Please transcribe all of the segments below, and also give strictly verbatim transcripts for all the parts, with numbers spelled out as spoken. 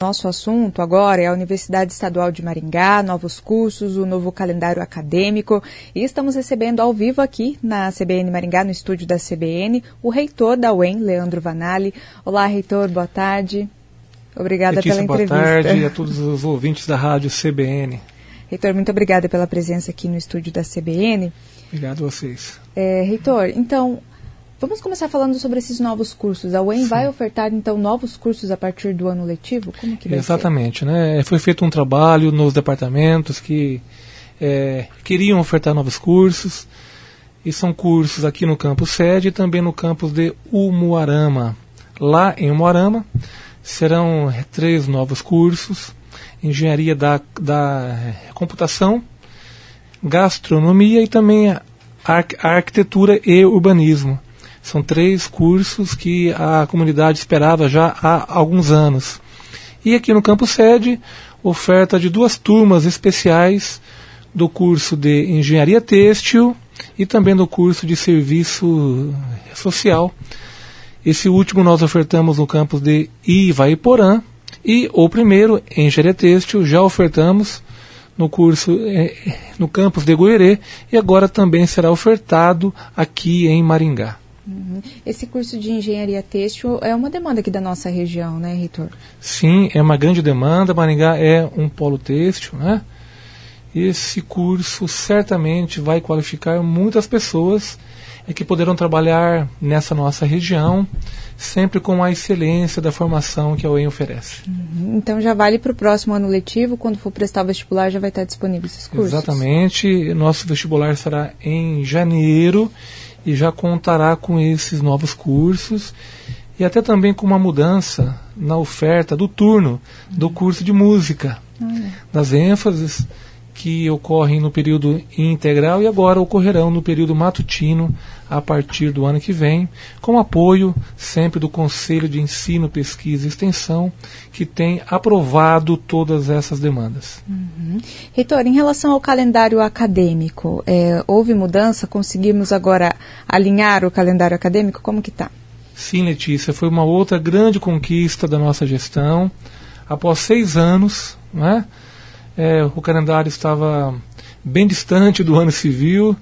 Nosso assunto agora é a Universidade Estadual de Maringá, novos cursos, o novo calendário acadêmico. E estamos recebendo ao vivo aqui na C B N Maringá, no estúdio da C B N, o reitor da U E M, Leandro Vanali. Olá, reitor, boa tarde. Obrigada Letícia, pela entrevista. Boa tarde a todos os ouvintes da rádio C B N. Reitor, muito obrigada pela presença aqui no estúdio da C B N. Obrigado a vocês. É, reitor, então, vamos começar falando sobre esses novos cursos. A U E M Sim. vai ofertar, então, novos cursos a partir do ano letivo? Como que vai Exatamente, ser? né? Foi feito um trabalho nos departamentos que é, queriam ofertar novos cursos, e são cursos aqui no campus sede e também no campus de Umuarama. Lá em Umuarama serão três novos cursos: engenharia da, da computação, gastronomia e também a, a arquitetura e urbanismo. São três cursos que a comunidade esperava já há alguns anos. E aqui no campus sede, oferta de duas turmas especiais do curso de engenharia têxtil e também do curso de serviço social. Esse último nós ofertamos no campus de Ivaiporã, e o primeiro, engenharia têxtil, já ofertamos no curso eh, no campus de Goerê, e agora também será ofertado aqui em Maringá. Uhum. Esse curso de engenharia têxtil é uma demanda aqui da nossa região, né, reitor? Sim, é uma grande demanda. Maringá é um polo têxtil, né? Esse curso certamente vai qualificar muitas pessoas é que poderão trabalhar nessa nossa região, sempre com a excelência da formação que a U E M oferece. Uhum. Então já vale para o próximo ano letivo, quando for prestar o vestibular já vai estar disponível esses cursos? Exatamente, nosso vestibular será em janeiro e já contará com esses novos cursos, e até também com uma mudança na oferta do turno do curso de música, uhum. das ênfases que ocorrem no período integral e agora ocorrerão no período matutino a partir do ano que vem, com apoio sempre do Conselho de Ensino, Pesquisa e Extensão, que tem aprovado todas essas demandas. Uhum. Reitor, em relação ao calendário acadêmico, é, houve mudança? Conseguimos agora alinhar o calendário acadêmico? Como que está? Sim, Letícia, foi uma outra grande conquista da nossa gestão. Após seis anos, né, é, o calendário estava bem distante do ano civil,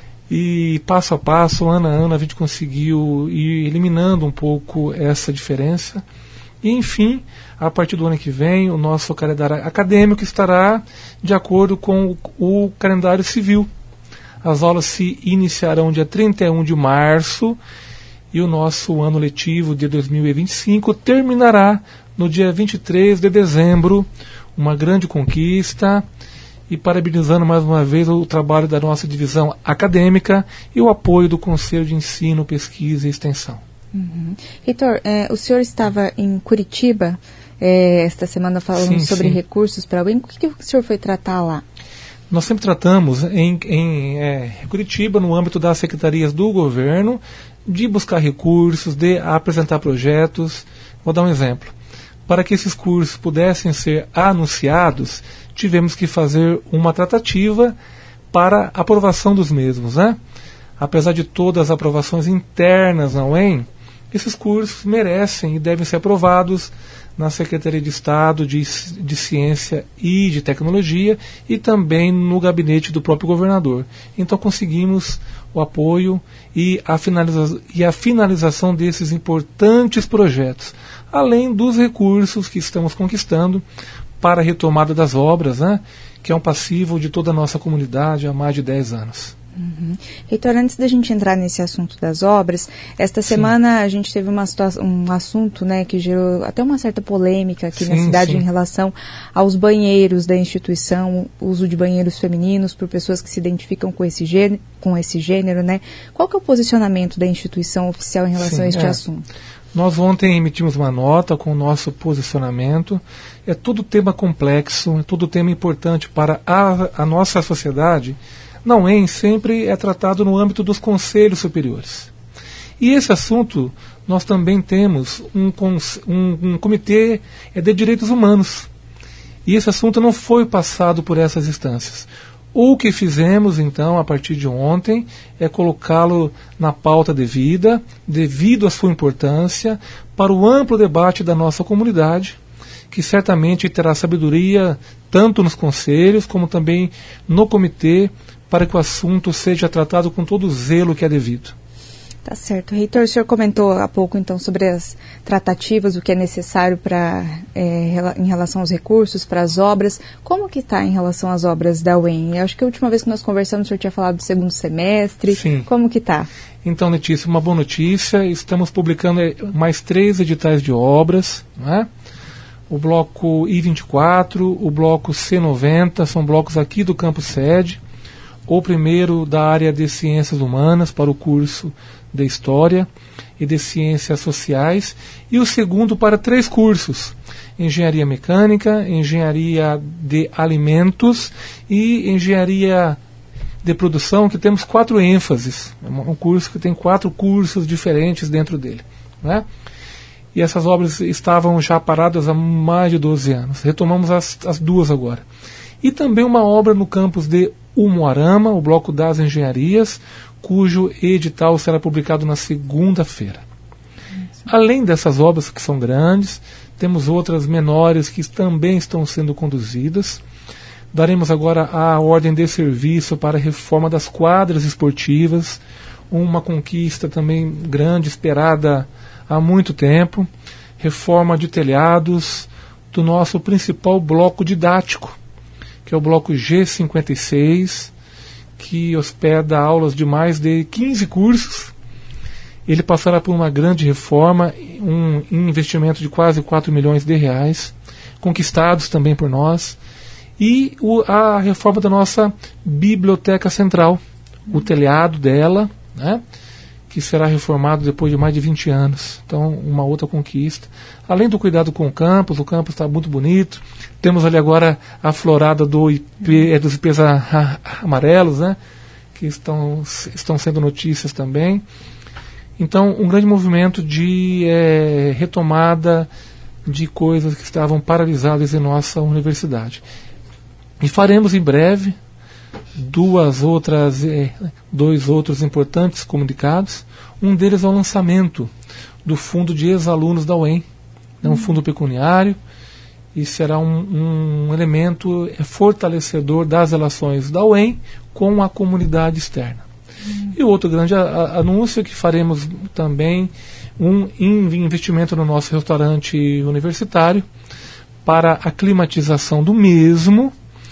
e passo a passo, ano a ano, a gente conseguiu ir eliminando um pouco essa diferença. E, enfim, a partir do ano que vem, o nosso calendário acadêmico estará de acordo com o, o calendário civil. As aulas se iniciarão dia trinta e um de março e o nosso ano letivo de dois mil e vinte e cinco terminará no dia vinte e três de dezembro. Uma grande conquista, e parabenizando mais uma vez o trabalho da nossa divisão acadêmica e o apoio do Conselho de Ensino, Pesquisa e Extensão. Uhum. Reitor, é, o senhor estava em Curitiba é, esta semana falando sim, sobre sim. recursos para a U E M. O que, que o senhor foi tratar lá? Nós sempre tratamos em, em é, Curitiba, no âmbito das secretarias do governo, de buscar recursos, de apresentar projetos. Vou dar um exemplo. Para que esses cursos pudessem ser anunciados, tivemos que fazer uma tratativa para aprovação dos mesmos, né? Apesar de todas as aprovações internas na U E M, esses cursos merecem e devem ser aprovados na Secretaria de Estado de, de Ciência e de Tecnologia e também no gabinete do próprio governador. Então conseguimos o apoio e a, finaliza- e a finalização desses importantes projetos, além dos recursos que estamos conquistando para a retomada das obras, né, que é um passivo de toda a nossa comunidade há mais de dez anos. Uhum. Reitor, antes da gente entrar nesse assunto das obras, esta sim. semana a gente teve uma situação, um assunto, né, que gerou até uma certa polêmica aqui sim, na cidade sim. em relação aos banheiros da instituição, o uso de banheiros femininos por pessoas que se identificam com esse gênero, com esse gênero, né? Qual que é o posicionamento da instituição oficial em relação sim, a este é. assunto? Nós ontem emitimos uma nota com o nosso posicionamento. É todo tema complexo, é todo tema importante para a, a nossa sociedade. Na U E M sempre é tratado no âmbito dos conselhos superiores. E esse assunto, nós também temos um, um, um comitê de direitos humanos. E esse assunto não foi passado por essas instâncias. O que fizemos, então, a partir de ontem, é colocá-lo na pauta devida, devido à sua importância, para o amplo debate da nossa comunidade, que certamente terá sabedoria tanto nos conselhos como também no comitê para que o assunto seja tratado com todo o zelo que é devido. Tá certo. Reitor, o senhor comentou há pouco, então, sobre as tratativas, o que é necessário para, é, em relação aos recursos, para as obras. Como que está em relação às obras da U E M? Eu acho que a última vez que nós conversamos, o senhor tinha falado do segundo semestre. Sim. Como que está? Então, Letícia, uma boa notícia. Estamos publicando mais três editais de obras, não é? O bloco I vinte e quatro, o bloco C noventa, são blocos aqui do campus sede. O primeiro da área de Ciências Humanas, para o curso de História e de Ciências Sociais, e o segundo para três cursos: Engenharia Mecânica, Engenharia de Alimentos e Engenharia de Produção, que temos quatro ênfases. É um curso que tem quatro cursos diferentes dentro dele, né? E essas obras estavam já paradas há mais de doze anos. Retomamos as, as duas agora. E também uma obra no campus de Umuarama, o bloco das engenharias, cujo edital será publicado na segunda-feira. Além dessas obras que são grandes, temos outras menores que também estão sendo conduzidas. Daremos agora a ordem de serviço para a reforma das quadras esportivas, uma conquista também grande, esperada há muito tempo. Reforma de telhados do nosso principal bloco didático, que é o bloco G cinquenta e seis, que hospeda aulas de mais de quinze cursos. Ele passará por uma grande reforma, um investimento de quase quatro milhões de reais, conquistados também por nós, e o, a reforma da nossa Biblioteca Central, o telhado dela, né, que será reformado depois de mais de vinte anos. Então, uma outra conquista. Além do cuidado com o campus, o campus está muito bonito. Temos ali agora a florada do I P, é, dos I Ps a, a, amarelos, né, que estão, estão sendo notícias também. Então, um grande movimento de é, retomada de coisas que estavam paralisadas em nossa universidade. E faremos em breve duas outras, eh, dois outros importantes comunicados. Um deles é o lançamento do fundo de ex-alunos da U E M, é um fundo pecuniário, e será um, um elemento fortalecedor das relações da U E M com a comunidade externa. Uhum. E outro grande a, a, anúncio é que faremos também um investimento no nosso restaurante universitário para a climatização do mesmo,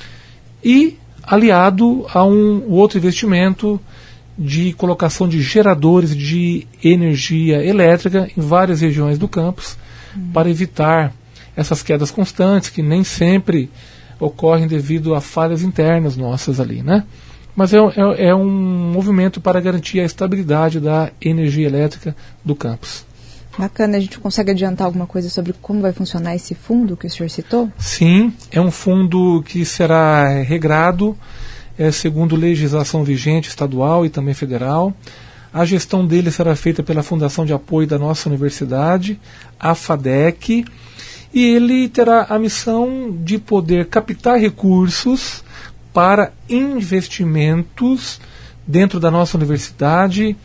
e aliado a um outro investimento de colocação de geradores de energia elétrica em várias regiões do campus, uhum, para evitar essas quedas constantes que nem sempre ocorrem devido a falhas internas nossas ali, né? Mas é, é, é um movimento para garantir a estabilidade da energia elétrica do campus. Bacana. A gente consegue adiantar alguma coisa sobre como vai funcionar esse fundo que o senhor citou? Sim, é um fundo que será regrado, é, segundo legislação vigente estadual e também federal. A gestão dele será feita pela Fundação de Apoio da nossa universidade, a FADEC, e ele terá a missão de poder captar recursos para investimentos dentro da nossa universidade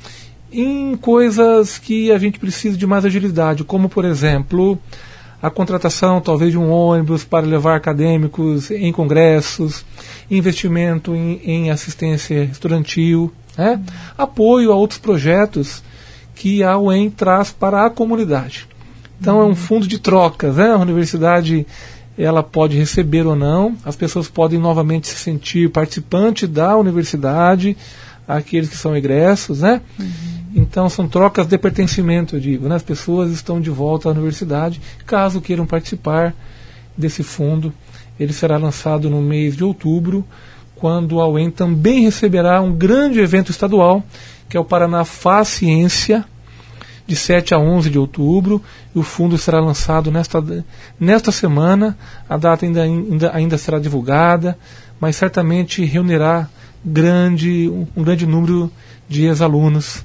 em coisas que a gente precisa de mais agilidade, como, por exemplo, a contratação talvez de um ônibus para levar acadêmicos em congressos, investimento em, em assistência estudantil, né? Uhum. Apoio a outros projetos que a U E M traz para a comunidade. Então, uhum, é um fundo de trocas, né? A universidade, ela pode receber ou não, as pessoas podem novamente se sentir participantes da universidade, aqueles que são egressos, né? Uhum. Então, são trocas de pertencimento, eu digo, né? As pessoas estão de volta à universidade, caso queiram participar desse fundo. Ele será lançado no mês de outubro, quando a U E M também receberá um grande evento estadual, que é o Paraná Faz Ciência, de sete a onze de outubro. E o fundo será lançado nesta, nesta semana. A data ainda, ainda, ainda será divulgada, mas certamente reunirá grande, um, um grande número de ex-alunos.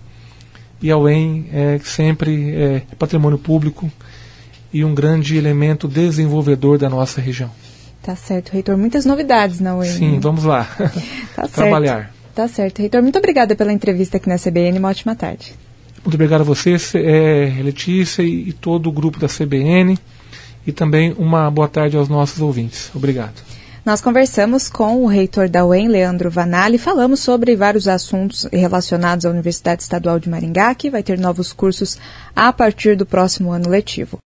E a U E M é sempre é patrimônio público e um grande elemento desenvolvedor da nossa região. Tá certo, reitor. Muitas novidades na U E M. Sim, vamos lá. Tá Trabalhar. Certo. Tá certo, reitor. Muito obrigada pela entrevista aqui na C B N. Uma ótima tarde. Muito obrigado a você, é, Letícia, e, e todo o grupo da C B N. e também uma boa tarde aos nossos ouvintes. Obrigado. Nós conversamos com o reitor da U E M, Leandro Vanali, falamos sobre vários assuntos relacionados à Universidade Estadual de Maringá, que vai ter novos cursos a partir do próximo ano letivo.